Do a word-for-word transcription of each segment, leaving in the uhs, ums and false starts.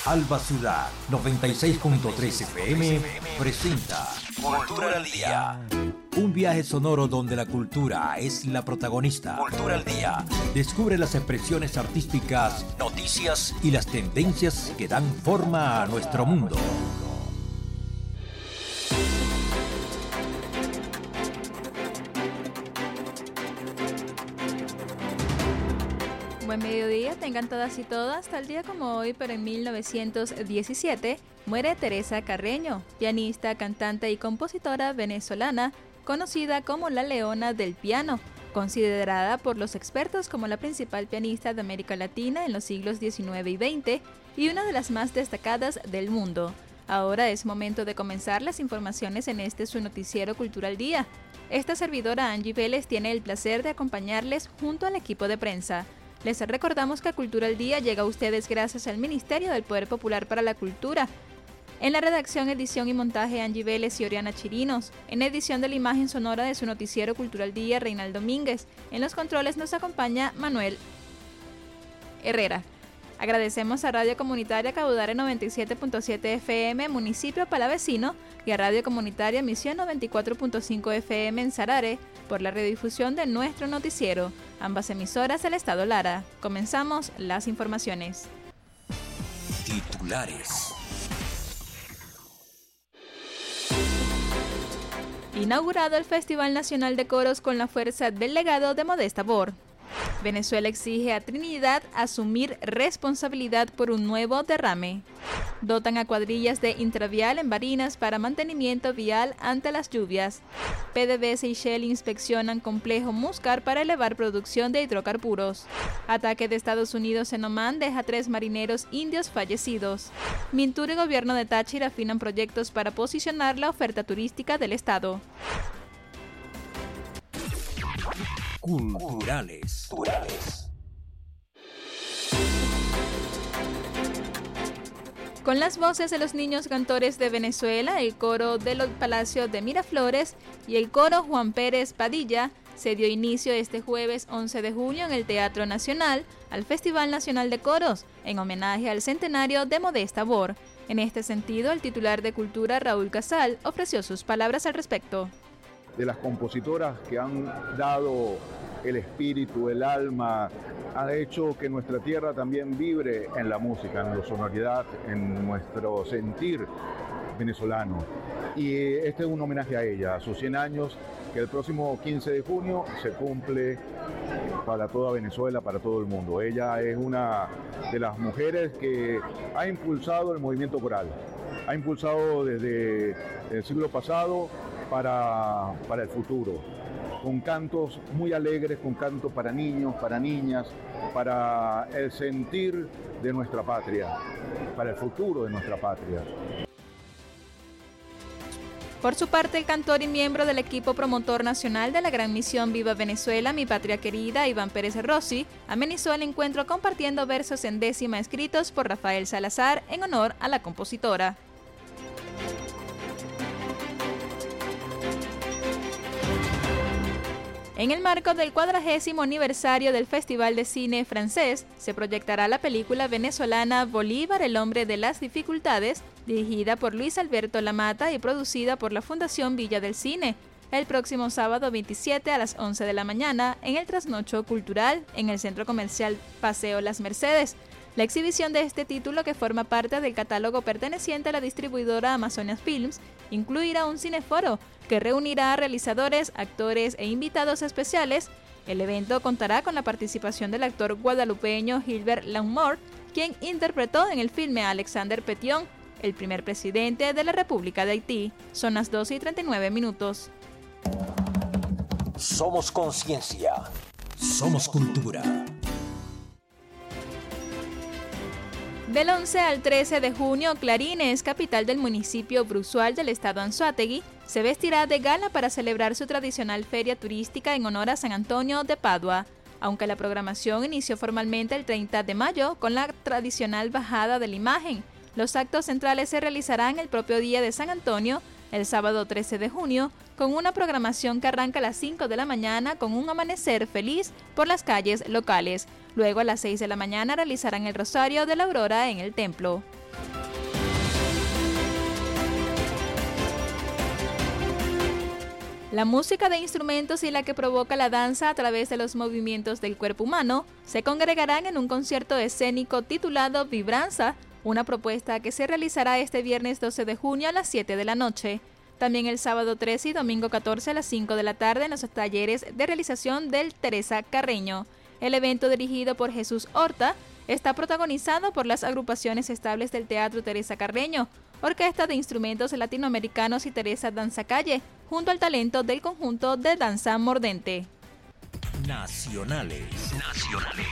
Alba Ciudad noventa y seis punto tres F M presenta Cultura al Día. Un viaje sonoro donde la cultura es la protagonista. Cultura al Día. Descubre las expresiones artísticas, noticias y las tendencias que dan forma a nuestro mundo. Buen mediodía, tengan todas y todas. Tal día como hoy, pero en mil novecientos diecisiete, muere Teresa Carreño, pianista, cantante y compositora venezolana, conocida como la Leona del Piano, considerada por los expertos como la principal pianista de América Latina en los siglos diecinueve y veinte y una de las más destacadas del mundo. Ahora es momento de comenzar las informaciones en este su noticiero Cultura al Día. Esta servidora Angie Vélez tiene el placer de acompañarles junto al equipo de prensa. Les recordamos que Cultura al Día llega a ustedes gracias al Ministerio del Poder Popular para la Cultura. En la redacción, edición y montaje, Angie Vélez y Oriana Chirinos. En edición de la imagen sonora de su noticiero Cultura al Día, Reinaldo Domínguez. En los controles nos acompaña Manuel Herrera. Agradecemos a Radio Comunitaria Caudare noventa y siete punto siete F M, Municipio Palavecino, y a Radio Comunitaria Misión noventa y cuatro punto cinco F M en Sarare, por la redifusión de nuestro noticiero. Ambas emisoras del Estado Lara. Comenzamos las informaciones. Titulares. Inaugurado el Festival Nacional de Coros con la fuerza del legado de Modesta Bor. Venezuela exige a Trinidad asumir responsabilidad por un nuevo derrame. Dotan a cuadrillas de intravial en Barinas para mantenimiento vial ante las lluvias. PDVSA y Shell inspeccionan complejo Muscar para elevar producción de hidrocarburos. Ataque de Estados Unidos en Omán deja tres marineros indios fallecidos. Mintur y gobierno de Táchira afinan proyectos para posicionar la oferta turística del estado. Culturales. Culturales. Con las voces de los niños cantores de Venezuela, el coro del Palacio de Miraflores y el coro Juan Pérez Padilla, se dio inicio este jueves once de junio en el Teatro Nacional al Festival Nacional de Coros, en homenaje al centenario de Modesta Bor. En este sentido, el titular de Cultura, Raúl Casal, ofreció sus palabras al respecto. De las compositoras que han dado el espíritu, el alma, ha hecho que nuestra tierra también vibre en la música, en la sonoridad, en nuestro sentir venezolano. Y este es un homenaje a ella, a sus cien años, que el próximo quince de junio se cumple para toda Venezuela, para todo el mundo. Ella es una de las mujeres que ha impulsado el movimiento coral, ha impulsado desde el siglo pasado Para, para el futuro, con cantos muy alegres, con cantos para niños, para niñas, para el sentir de nuestra patria, para el futuro de nuestra patria. Por su parte, el cantor y miembro del equipo promotor nacional de la Gran Misión Viva Venezuela, Mi Patria Querida, Iván Pérez Rossi, amenizó el encuentro compartiendo versos en décima escritos por Rafael Salazar en honor a la compositora. En el marco del cuadragésimo aniversario del Festival de Cine Francés, se proyectará la película venezolana Bolívar, el hombre de las dificultades, dirigida por Luis Alberto Lamata y producida por la Fundación Villa del Cine, el próximo sábado veintisiete a las once de la mañana en el Trasnocho Cultural, en el Centro Comercial Paseo Las Mercedes. La exhibición de este título, que forma parte del catálogo perteneciente a la distribuidora Amazonas Films, incluirá un cineforo que reunirá a realizadores, actores e invitados especiales. El evento contará con la participación del actor guadalupeño Gilbert Langmore, quien interpretó en el filme a Alexander Petion, el primer presidente de la República de Haití. Son las doce y treinta y nueve minutos. Somos conciencia. Somos cultura. Del once al trece de junio, Clarines, capital del municipio Bruzual del estado Anzoátegui, se vestirá de gala para celebrar su tradicional feria turística en honor a San Antonio de Padua. Aunque la programación inició formalmente el treinta de mayo con la tradicional bajada de la imagen, los actos centrales se realizarán el propio día de San Antonio, el sábado trece de junio, con una programación que arranca a las cinco de la mañana con un amanecer feliz por las calles locales. Luego a las seis de la mañana realizarán el Rosario de la Aurora en el templo. La música de instrumentos y la que provoca la danza a través de los movimientos del cuerpo humano se congregarán en un concierto escénico titulado Vibranza, una propuesta que se realizará este viernes doce de junio a las siete de la noche. También el sábado trece y domingo catorce a las cinco de la tarde en los talleres de realización del Teresa Carreño. El evento, dirigido por Jesús Horta, está protagonizado por las agrupaciones estables del Teatro Teresa Carreño, Orquesta de Instrumentos Latinoamericanos y Teresa Danza Calle, junto al talento del conjunto de danza mordente. Nacionales. Nacionales.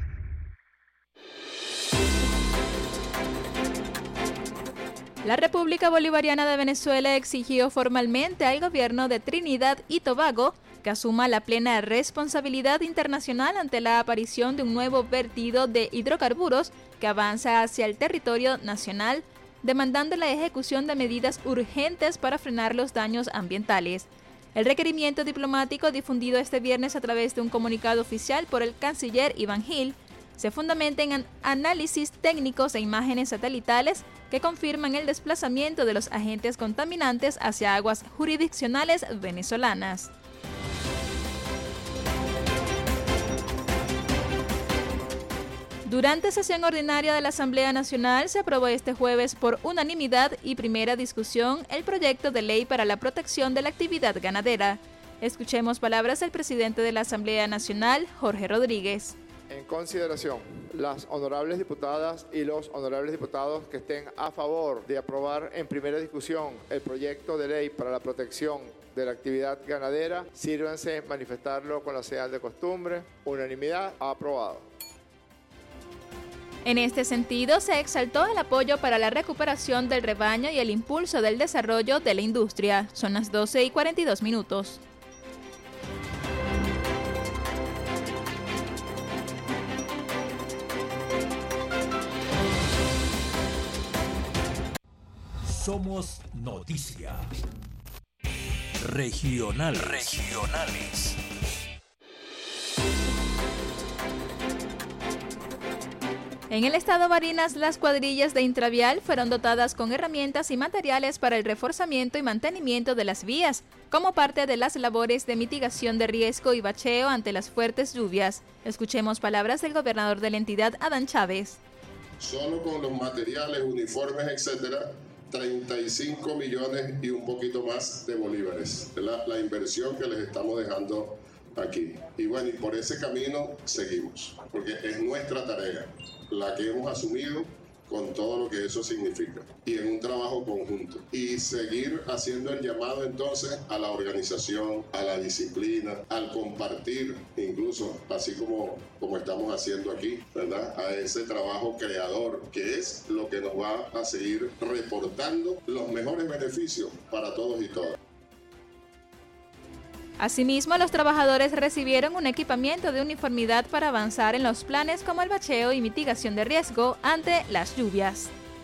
La República Bolivariana de Venezuela exigió formalmente al gobierno de Trinidad y Tobago que asuma la plena responsabilidad internacional ante la aparición de un nuevo vertido de hidrocarburos que avanza hacia el territorio nacional, demandando la ejecución de medidas urgentes para frenar los daños ambientales. El requerimiento diplomático, difundido este viernes a través de un comunicado oficial por el canciller Iván Gil, se fundamenta en análisis técnicos e imágenes satelitales que confirman el desplazamiento de los agentes contaminantes hacia aguas jurisdiccionales venezolanas. Durante sesión ordinaria de la Asamblea Nacional se aprobó este jueves por unanimidad y primera discusión el proyecto de ley para la protección de la actividad ganadera. Escuchemos palabras del presidente de la Asamblea Nacional, Jorge Rodríguez. En consideración, las honorables diputadas y los honorables diputados que estén a favor de aprobar en primera discusión el proyecto de ley para la protección de la actividad ganadera, sírvanse manifestarlo con la señal de costumbre. Unanimidad, aprobado. En este sentido, se exaltó el apoyo para la recuperación del rebaño y el impulso del desarrollo de la industria. Son las doce y cuarenta y dos minutos. Somos noticia. Regional. Regionales. En el estado Barinas, las cuadrillas de Intravial fueron dotadas con herramientas y materiales para el reforzamiento y mantenimiento de las vías, como parte de las labores de mitigación de riesgo y bacheo ante las fuertes lluvias. Escuchemos palabras del gobernador de la entidad, Adán Chávez. Solo con los materiales, uniformes, etcétera, treinta y cinco millones y un poquito más de bolívares. La, la inversión que les estamos dejando aquí. Y bueno, y por ese camino seguimos, porque es nuestra tarea, la que hemos asumido con todo lo que eso significa, y en un trabajo conjunto. Y seguir haciendo el llamado entonces a la organización, a la disciplina, al compartir, incluso así como, como estamos haciendo aquí, ¿verdad? A ese trabajo creador, que es lo que nos va a seguir reportando los mejores beneficios para todos y todas. Asimismo, los trabajadores recibieron un equipamiento de uniformidad para avanzar en los planes como el bacheo y mitigación de riesgo ante las lluvias.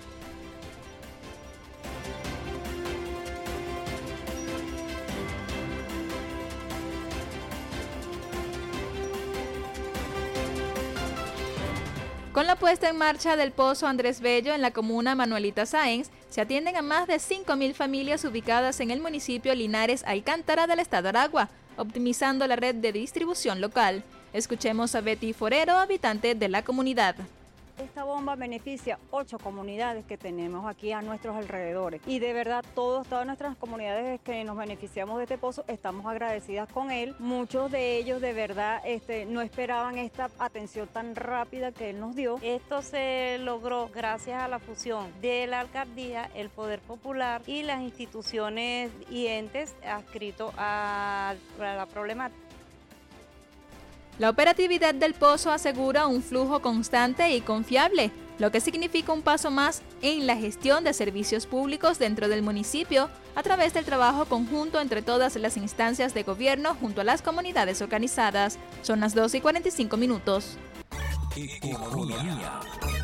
Con la puesta en marcha del Pozo Andrés Bello en la comuna Manuelita Sáenz, se atienden a más de cinco mil familias ubicadas en el municipio Linares Alcántara del estado Aragua, optimizando la red de distribución local. Escuchemos a Betty Forero, habitante de la comunidad. Esta bomba beneficia ocho comunidades que tenemos aquí a nuestros alrededores y de verdad todos, todas nuestras comunidades que nos beneficiamos de este pozo estamos agradecidas con él. Muchos de ellos de verdad este, no esperaban esta atención tan rápida que él nos dio. Esto se logró gracias a la fusión de la alcaldía, el Poder Popular y las instituciones y entes adscritos a, a la problemática. La operatividad del pozo asegura un flujo constante y confiable, lo que significa un paso más en la gestión de servicios públicos dentro del municipio a través del trabajo conjunto entre todas las instancias de gobierno junto a las comunidades organizadas. Son las doce y cuarenta y cinco minutos. Economía.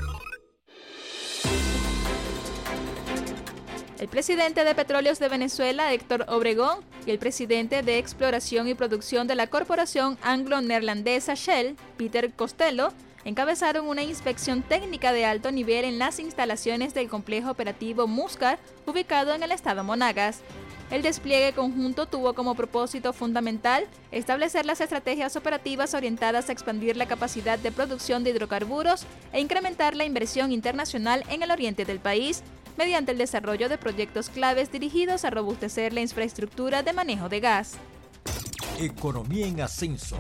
El presidente de Petróleos de Venezuela, Héctor Obregón, y el presidente de Exploración y Producción de la Corporación Anglo-Neerlandesa Shell, Peter Costello, encabezaron una inspección técnica de alto nivel en las instalaciones del complejo operativo Muscar, ubicado en el estado Monagas. El despliegue conjunto tuvo como propósito fundamental establecer las estrategias operativas orientadas a expandir la capacidad de producción de hidrocarburos e incrementar la inversión internacional en el oriente del país, mediante el desarrollo de proyectos claves dirigidos a robustecer la infraestructura de manejo de gas. Economía en ascenso.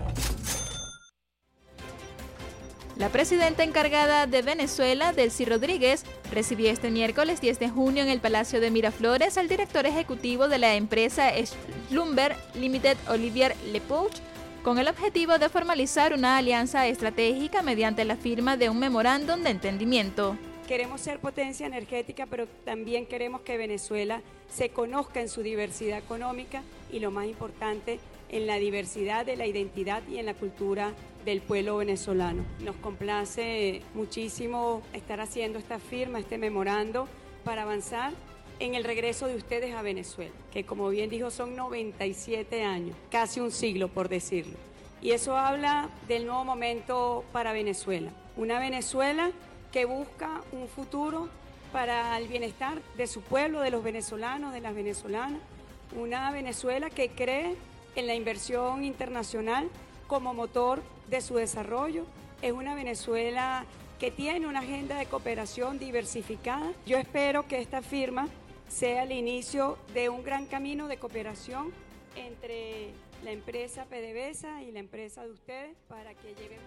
La presidenta encargada de Venezuela, Delcy Rodríguez, recibió este miércoles diez de junio en el Palacio de Miraflores al director ejecutivo de la empresa Schlumberger Limited, Olivier Lepouch, con el objetivo de formalizar una alianza estratégica mediante la firma de un memorándum de entendimiento. Queremos ser potencia energética, pero también queremos que Venezuela se conozca en su diversidad económica y, lo más importante, en la diversidad de la identidad y en la cultura del pueblo venezolano. Nos complace muchísimo estar haciendo esta firma, este memorando, para avanzar en el regreso de ustedes a Venezuela, que como bien dijo son noventa y siete años, casi un siglo por decirlo. Y eso habla del nuevo momento para Venezuela, una Venezuela que busca un futuro para el bienestar de su pueblo, de los venezolanos, de las venezolanas, una Venezuela que cree en la inversión internacional como motor de su desarrollo. Es una Venezuela que tiene una agenda de cooperación diversificada. Yo espero que esta firma sea el inicio de un gran camino de cooperación entre la empresa PDVSA y la empresa de ustedes para que llevemos...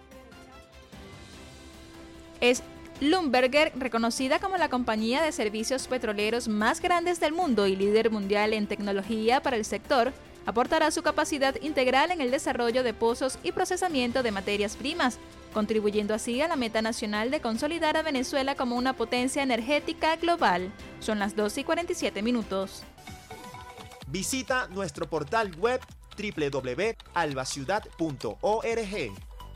Es Schlumberger, reconocida como la compañía de servicios petroleros más grandes del mundo y líder mundial en tecnología para el sector, aportará su capacidad integral en el desarrollo de pozos y procesamiento de materias primas, contribuyendo así a la meta nacional de consolidar a Venezuela como una potencia energética global. Son las doce y cuarenta y siete minutos. Visita nuestro portal web doble u doble u doble u punto albaciudad punto org.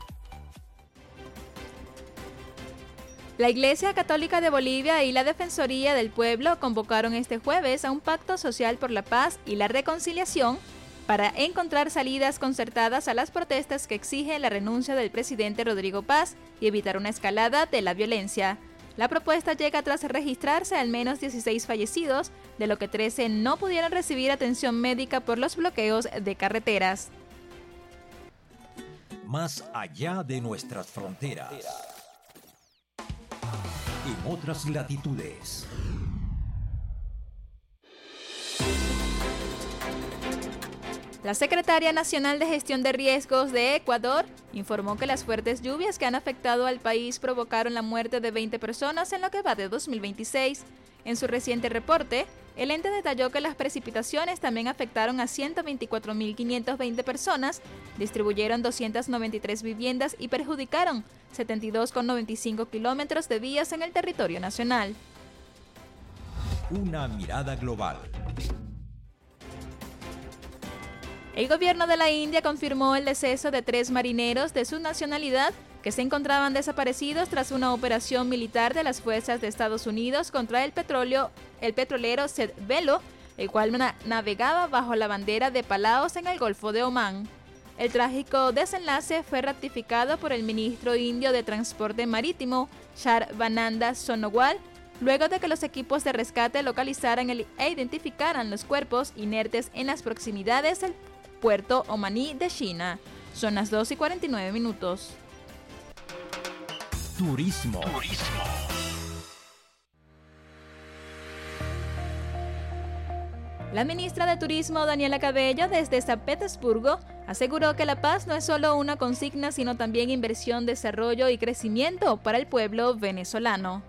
La Iglesia Católica de Bolivia y la Defensoría del Pueblo convocaron este jueves a un pacto social por la paz y la reconciliación para encontrar salidas concertadas a las protestas que exigen la renuncia del presidente Rodrigo Paz y evitar una escalada de la violencia. La propuesta llega tras registrarse al menos dieciséis fallecidos, de lo que trece no pudieron recibir atención médica por los bloqueos de carreteras. Más allá de nuestras fronteras. En otras latitudes. La Secretaría Nacional de Gestión de Riesgos de Ecuador informó que las fuertes lluvias que han afectado al país provocaron la muerte de veinte personas en lo que va de dos mil veintiséis. En su reciente reporte, el ente detalló que las precipitaciones también afectaron a ciento veinticuatro mil quinientas veinte personas, distribuyeron doscientas noventa y tres viviendas y perjudicaron setenta y dos coma noventa y cinco kilómetros de vías en el territorio nacional. Una mirada global. El gobierno de la India confirmó el deceso de tres marineros de su nacionalidad que se encontraban desaparecidos tras una operación militar de las fuerzas de Estados Unidos contra el petróleo, el petrolero Seth Velo, el cual na- navegaba bajo la bandera de Palaos en el Golfo de Omán. El trágico desenlace fue ratificado por el ministro indio de Transporte Marítimo, Sarvananda Sonowal, luego de que los equipos de rescate localizaran el- e identificaran los cuerpos inertes en las proximidades del puerto omaní de China. Son las dos y cuarenta y nueve minutos. Turismo. Turismo. La ministra de Turismo, Daniela Cabello, desde San Petersburgo, aseguró que la paz no es solo una consigna, sino también inversión, desarrollo y crecimiento para el pueblo venezolano.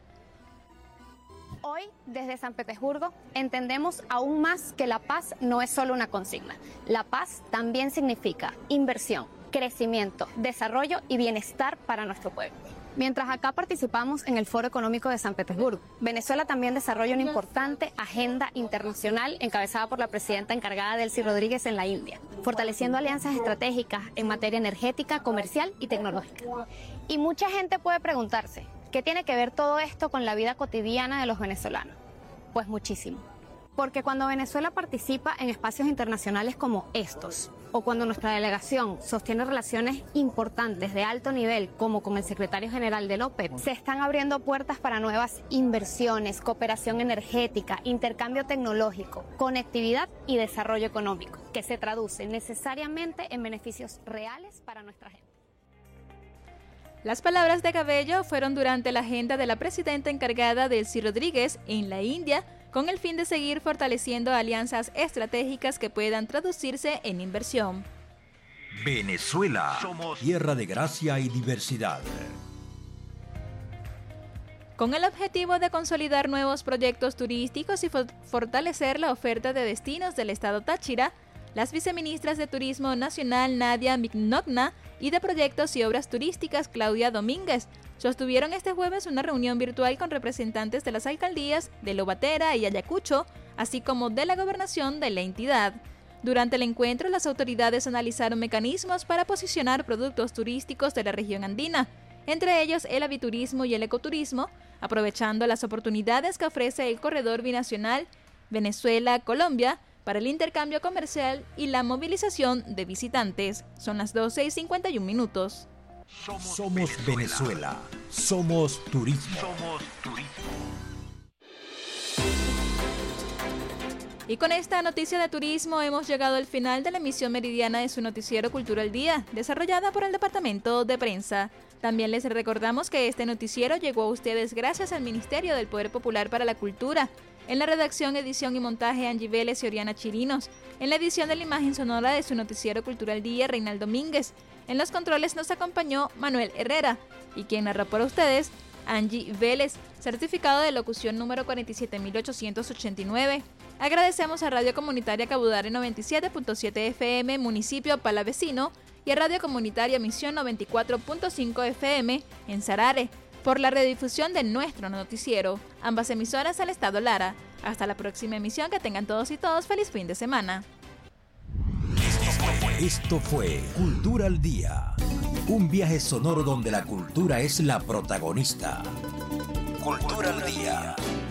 Hoy, desde San Petersburgo, entendemos aún más que la paz no es solo una consigna. La paz también significa inversión, crecimiento, desarrollo y bienestar para nuestro pueblo. Mientras acá participamos en el Foro Económico de San Petersburgo, Venezuela también desarrolla una importante agenda internacional encabezada por la presidenta encargada Delcy Rodríguez en la India, fortaleciendo alianzas estratégicas en materia energética, comercial y tecnológica. Y mucha gente puede preguntarse, ¿qué tiene que ver todo esto con la vida cotidiana de los venezolanos? Pues muchísimo. Porque cuando Venezuela participa en espacios internacionales como estos, o cuando nuestra delegación sostiene relaciones importantes de alto nivel, como con el secretario general de la OPEP, se están abriendo puertas para nuevas inversiones, cooperación energética, intercambio tecnológico, conectividad y desarrollo económico, que se traduce necesariamente en beneficios reales para nuestra gente. Las palabras de Cabello fueron durante la agenda de la presidenta encargada Delcy Rodríguez en la India, con el fin de seguir fortaleciendo alianzas estratégicas que puedan traducirse en inversión. Venezuela, tierra de gracia y diversidad. Con el objetivo de consolidar nuevos proyectos turísticos y fortalecer la oferta de destinos del estado Táchira, las viceministras de Turismo Nacional Nadia Mignogna y de Proyectos y Obras Turísticas Claudia Domínguez sostuvieron este jueves una reunión virtual con representantes de las alcaldías de Lobatera y Ayacucho, así como de la gobernación de la entidad. Durante el encuentro, las autoridades analizaron mecanismos para posicionar productos turísticos de la región andina, entre ellos el aviturismo y el ecoturismo, aprovechando las oportunidades que ofrece el corredor binacional Venezuela-Colombia para el intercambio comercial y la movilización de visitantes. Son las doce y cincuenta y un minutos. Somos, Somos Venezuela. Venezuela. Somos turismo. Somos turismo. Y con esta noticia de turismo hemos llegado al final de la emisión meridiana de su noticiero Cultura al Día, desarrollada por el Departamento de Prensa. También les recordamos que este noticiero llegó a ustedes gracias al Ministerio del Poder Popular para la Cultura. En la redacción, edición y montaje, Angie Vélez y Oriana Chirinos. En la edición de la imagen sonora de su noticiero Cultura al Día, Reinaldo Domínguez. En los controles nos acompañó Manuel Herrera. Y quien narró para ustedes, Angie Vélez, certificado de locución número cuarenta y siete mil ochocientos ochenta y nueve. Agradecemos a Radio Comunitaria Cabudare noventa y siete punto siete F M, municipio Palavecino, y a Radio Comunitaria Misión noventa y cuatro punto cinco F M en Sarare, por la redifusión de nuestro noticiero. Ambas emisoras al estado Lara. Hasta la próxima emisión, que tengan todos y todos feliz fin de semana. Esto fue Cultura al Día, un viaje sonoro donde la cultura es la protagonista. Cultura al Día.